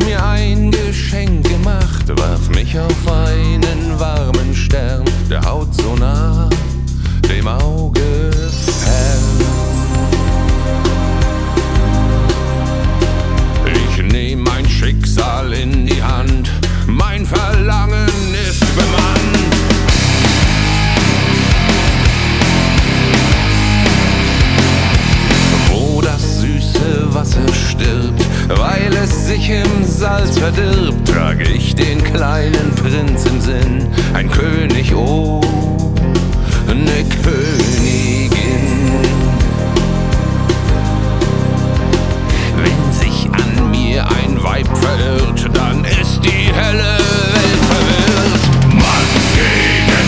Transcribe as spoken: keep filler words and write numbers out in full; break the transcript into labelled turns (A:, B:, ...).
A: mir ein Geschenk gemacht, warf mich auf einen warmen Stern, der Haut so nah, dem Auge fern. Ich nehm mein Schicksal in die Hand, mein Verlangen ist bemannt. Wo das süße Wasser stirbt, weil es sich im Salz verdirbt, trage ich den kleinen Prinz im Sinn, ein König oben